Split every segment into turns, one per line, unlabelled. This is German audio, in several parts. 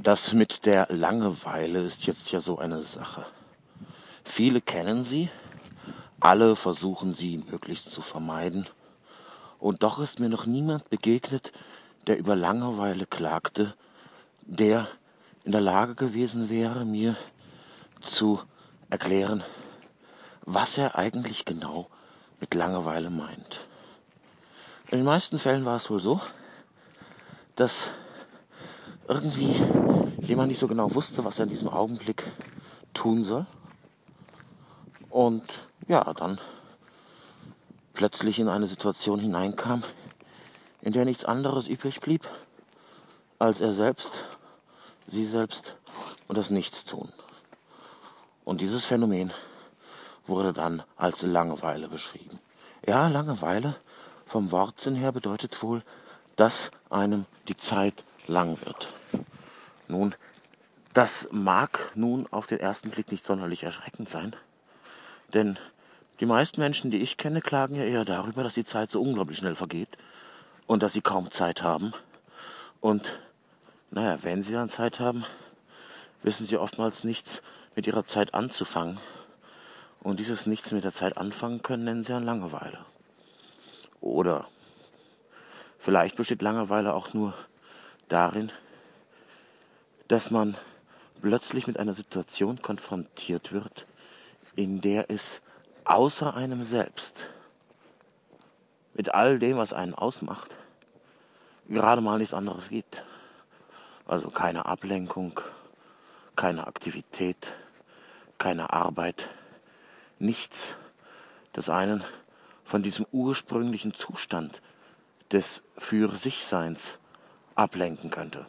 Das mit der Langeweile ist jetzt ja so eine Sache. Viele kennen sie, alle versuchen sie möglichst zu vermeiden. Und doch ist mir noch niemand begegnet, der über Langeweile klagte, der in der Lage gewesen wäre, mir zu erklären, was er eigentlich genau mit Langeweile meint. In den meisten Fällen war es wohl so, dass irgendwie jemand nicht so genau wusste, was er in diesem Augenblick tun soll. Und ja, dann plötzlich in eine Situation hineinkam, in der nichts anderes übrig blieb, als er selbst, sie selbst und das Nichtstun. Und dieses Phänomen wurde dann als Langeweile beschrieben. Ja, Langeweile vom Wortsinn her bedeutet wohl, dass einem die Zeit lang wird. Nun, das mag nun auf den ersten Blick nicht sonderlich erschreckend sein, denn die meisten Menschen, die ich kenne, klagen ja eher darüber, dass die Zeit so unglaublich schnell vergeht und dass sie kaum Zeit haben. Und naja, wenn sie dann Zeit haben, wissen sie oftmals nichts mit ihrer Zeit anzufangen. Und dieses Nichts mit der Zeit anfangen können, nennen sie dann Langeweile. Oder vielleicht besteht Langeweile auch nur darin, dass man plötzlich mit einer Situation konfrontiert wird, in der es außer einem selbst, mit all dem, was einen ausmacht, gerade mal nichts anderes gibt. Also keine Ablenkung, keine Aktivität, keine Arbeit, nichts, das einen von diesem ursprünglichen Zustand des Für-sich-Seins ablenken könnte.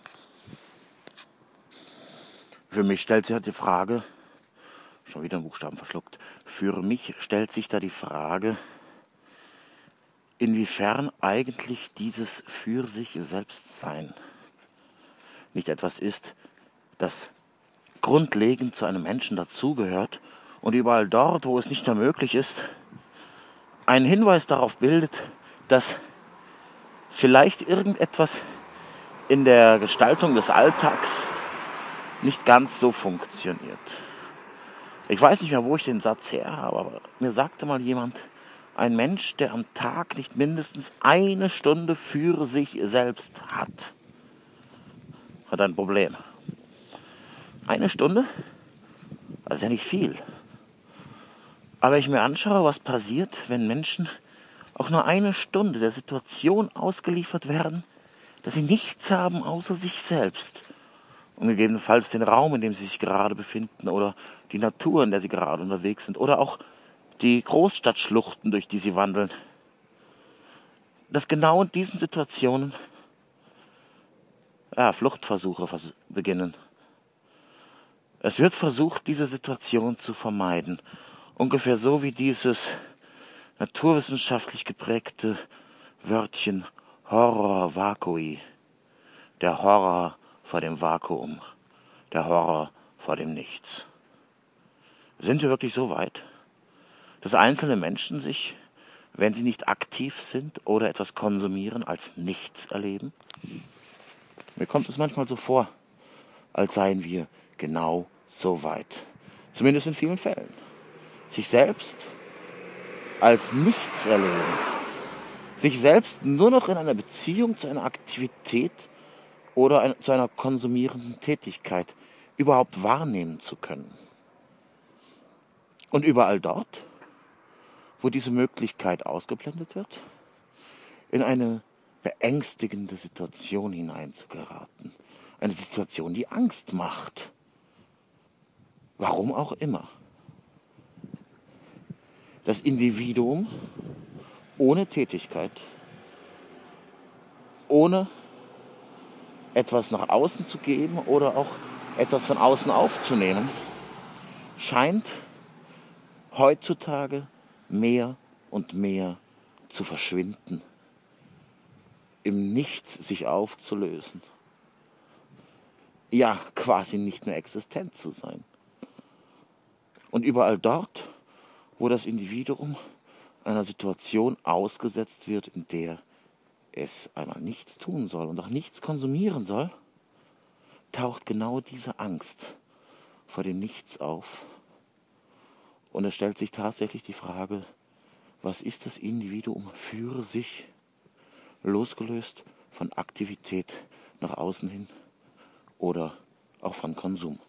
Für mich stellt sich die Frage, schon wieder einen Buchstaben verschluckt, für mich stellt sich da die Frage, inwiefern eigentlich dieses Für-sich-Selbst-Sein nicht etwas ist, das grundlegend zu einem Menschen dazugehört und überall dort, wo es nicht mehr möglich ist, einen Hinweis darauf bildet, dass vielleicht irgendetwas in der Gestaltung des Alltags nicht ganz so funktioniert. Ich weiß nicht mehr, wo ich den Satz her habe, aber mir sagte mal jemand, ein Mensch, der am Tag nicht mindestens eine Stunde für sich selbst hat ein Problem. Eine Stunde? Das ist ja nicht viel. Aber ich mir anschaue, was passiert, wenn Menschen auch nur eine Stunde der Situation ausgeliefert werden, dass sie nichts haben außer sich selbst und gegebenenfalls den Raum, in dem sie sich gerade befinden oder die Natur, in der sie gerade unterwegs sind oder auch die Großstadtschluchten, durch die sie wandeln. Dass genau in diesen Situationen Fluchtversuche beginnen. Es wird versucht, diese Situation zu vermeiden. Ungefähr so wie dieses naturwissenschaftlich geprägte Wörtchen Horror vacui. Der Horror vor dem Vakuum. Der Horror vor dem Nichts. Sind wir wirklich so weit, dass einzelne Menschen sich, wenn sie nicht aktiv sind oder etwas konsumieren, als nichts erleben? Mir kommt es manchmal so vor, als seien wir genau so weit. Zumindest in vielen Fällen. Sich selbst als nichts erleben. Sich selbst nur noch in einer Beziehung zu einer Aktivität oder zu einer konsumierenden Tätigkeit überhaupt wahrnehmen zu können. Und überall dort, wo diese Möglichkeit ausgeblendet wird, in eine beängstigende Situation hineinzugeraten. Eine Situation, die Angst macht. Warum auch immer. Das Individuum ohne Tätigkeit, ohne etwas nach außen zu geben oder auch etwas von außen aufzunehmen, scheint heutzutage mehr und mehr zu verschwinden, im Nichts sich aufzulösen. Ja, quasi nicht mehr existent zu sein. Und überall dort, wo das Individuum einer Situation ausgesetzt wird, in der es einmal nichts tun soll und auch nichts konsumieren soll, taucht genau diese Angst vor dem Nichts auf. Und es stellt sich tatsächlich die Frage, was ist das Individuum für sich, losgelöst von Aktivität nach außen hin oder auch von Konsum.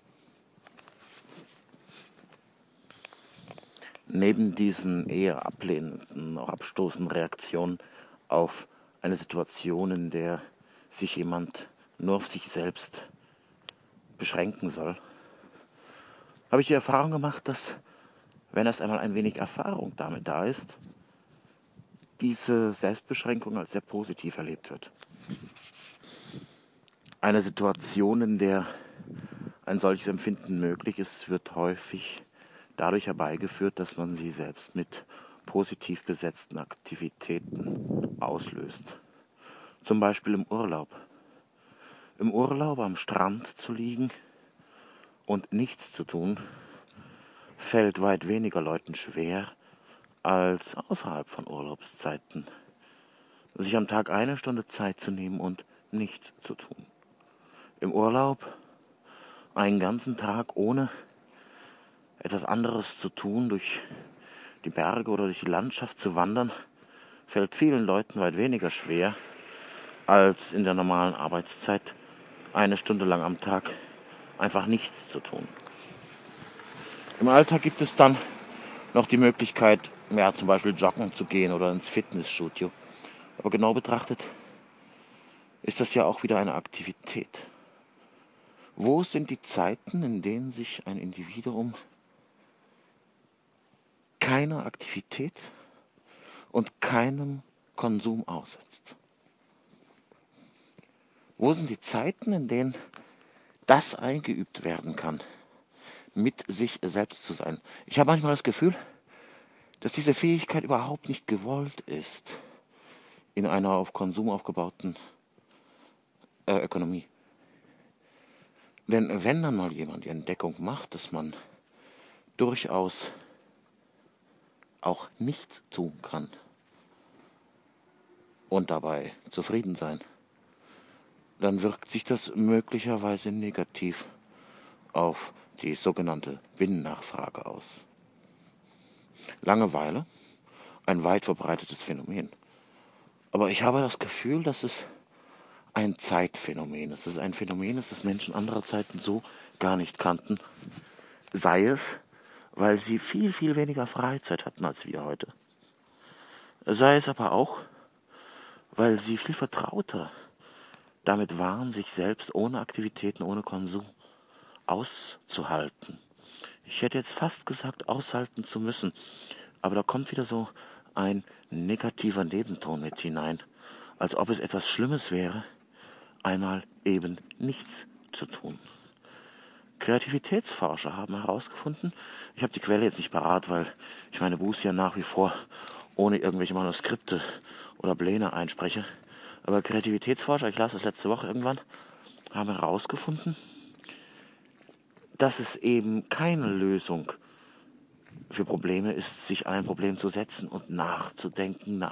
Neben diesen eher ablehnenden, auch abstoßenden Reaktionen auf eine Situation, in der sich jemand nur auf sich selbst beschränken soll, habe ich die Erfahrung gemacht, dass, wenn erst einmal ein wenig Erfahrung damit da ist, diese Selbstbeschränkung als sehr positiv erlebt wird. Eine Situation, in der ein solches Empfinden möglich ist, wird häufig dadurch herbeigeführt, dass man sie selbst mit positiv besetzten Aktivitäten auslöst. Zum Beispiel im Urlaub. Im Urlaub am Strand zu liegen und nichts zu tun, fällt weit weniger Leuten schwer als außerhalb von Urlaubszeiten. Sich am Tag 1 Stunde Zeit zu nehmen und nichts zu tun. Im Urlaub einen ganzen Tag ohne etwas anderes zu tun, durch die Berge oder durch die Landschaft zu wandern, fällt vielen Leuten weit weniger schwer, als in der normalen Arbeitszeit 1 Stunde lang am Tag einfach nichts zu tun. Im Alltag gibt es dann noch die Möglichkeit, zum Beispiel joggen zu gehen oder ins Fitnessstudio. Aber genau betrachtet ist das ja auch wieder eine Aktivität. Wo sind die Zeiten, in denen sich ein Individuum keiner Aktivität und keinem Konsum aussetzt? Wo sind die Zeiten, in denen das eingeübt werden kann, mit sich selbst zu sein? Ich habe manchmal das Gefühl, dass diese Fähigkeit überhaupt nicht gewollt ist in einer auf Konsum aufgebauten Ökonomie. Denn wenn dann mal jemand die Entdeckung macht, dass man durchaus auch nichts tun kann und dabei zufrieden sein, dann wirkt sich das möglicherweise negativ auf die sogenannte Binnennachfrage aus. Langeweile, ein weit verbreitetes Phänomen. Aber ich habe das Gefühl, dass es ein Zeitphänomen ist. Es ist ein Phänomen, das Menschen anderer Zeiten so gar nicht kannten. Sei es, weil sie viel, viel weniger Freizeit hatten als wir heute. Sei es aber auch, weil sie viel vertrauter damit waren, sich selbst ohne Aktivitäten, ohne Konsum auszuhalten. Ich hätte jetzt fast gesagt, aushalten zu müssen, aber da kommt wieder so ein negativer Nebenton mit hinein, als ob es etwas Schlimmes wäre, einmal eben nichts zu tun. Kreativitätsforscher haben herausgefunden, ich habe die Quelle jetzt nicht parat, weil ich meine Buße ja nach wie vor ohne irgendwelche Manuskripte oder Pläne einspreche, aber Kreativitätsforscher, ich las das letzte Woche irgendwann, haben herausgefunden, dass es eben keine Lösung für Probleme ist, sich an ein Problem zu setzen und nachzudenken,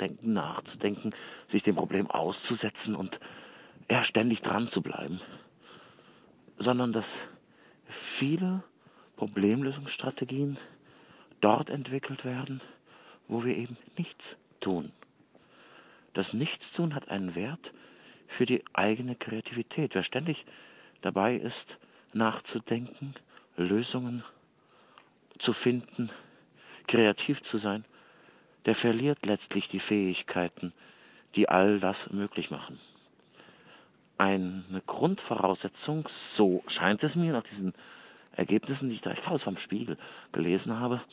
sich dem Problem auszusetzen und ständig dran zu bleiben, sondern dass viele Problemlösungsstrategien dort entwickelt werden, wo wir eben nichts tun. Das Nichtstun hat einen Wert für die eigene Kreativität. Wer ständig dabei ist, nachzudenken, Lösungen zu finden, kreativ zu sein, der verliert letztlich die Fähigkeiten, die all das möglich machen. Eine Grundvoraussetzung, so scheint es mir nach diesen Ergebnissen, die ich glaube, es war im Spiegel, gelesen habe,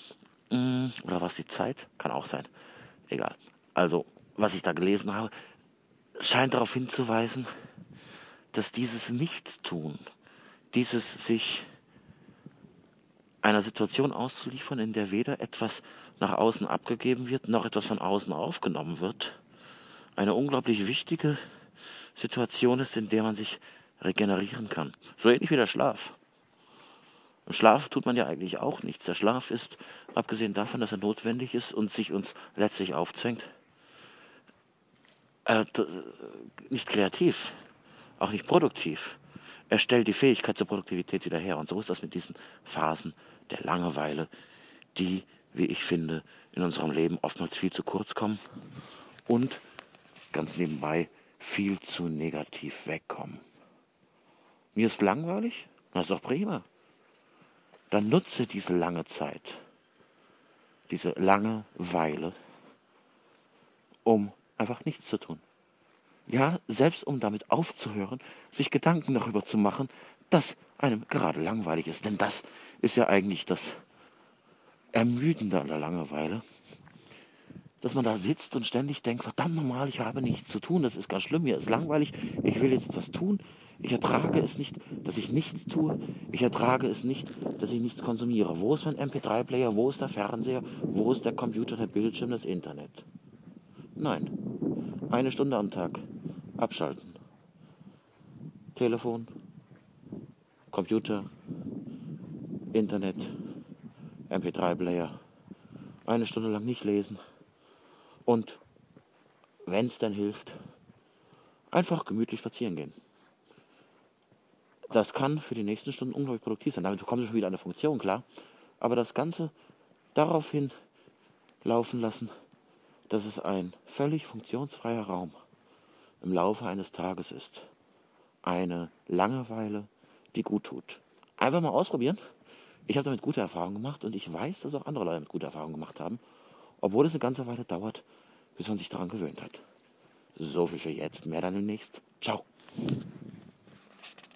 oder was die Zeit, kann auch sein, egal. Also, was ich da gelesen habe, scheint darauf hinzuweisen, dass dieses Nichtstun, dieses sich einer Situation auszuliefern, in der weder etwas nach außen abgegeben wird, noch etwas von außen aufgenommen wird, eine unglaublich wichtige Situation ist, in der man sich regenerieren kann. So ähnlich wie der Schlaf. Im Schlaf tut man ja eigentlich auch nichts. Der Schlaf ist, abgesehen davon, dass er notwendig ist und sich uns letztlich aufzwängt, nicht kreativ, auch nicht produktiv. Er stellt die Fähigkeit zur Produktivität wieder her. Und so ist das mit diesen Phasen der Langeweile, die, wie ich finde, in unserem Leben oftmals viel zu kurz kommen und ganz nebenbei viel zu negativ wegkommen. Mir ist langweilig? Das ist doch prima. Dann nutze diese lange Zeit, diese Langeweile, um einfach nichts zu tun. Ja, selbst um damit aufzuhören, sich Gedanken darüber zu machen, dass einem gerade langweilig ist. Denn das ist ja eigentlich das Ermüdende an der Langeweile, dass man da sitzt und ständig denkt, verdammt nochmal, ich habe nichts zu tun, das ist ganz schlimm, mir ist langweilig, ich will jetzt etwas tun, ich ertrage es nicht, dass ich nichts tue, ich ertrage es nicht, dass ich nichts konsumiere. Wo ist mein MP3-Player, wo ist der Fernseher, wo ist der Computer, der Bildschirm, das Internet? Nein, 1 Stunde am Tag abschalten. Telefon, Computer, Internet, MP3-Player, 1 Stunde lang nicht lesen und, wenn es dann hilft, einfach gemütlich spazieren gehen. Das kann für die nächsten Stunden unglaublich produktiv sein. Damit bekommt ihr schon wieder eine Funktion, klar. Aber das Ganze daraufhin laufen lassen, dass es ein völlig funktionsfreier Raum im Laufe eines Tages ist. Eine Langeweile, die gut tut. Einfach mal ausprobieren. Ich habe damit gute Erfahrungen gemacht und ich weiß, dass auch andere Leute damit gute Erfahrungen gemacht haben, obwohl es eine ganze Weile dauert, bis man sich daran gewöhnt hat. So viel für jetzt, mehr dann demnächst. Ciao.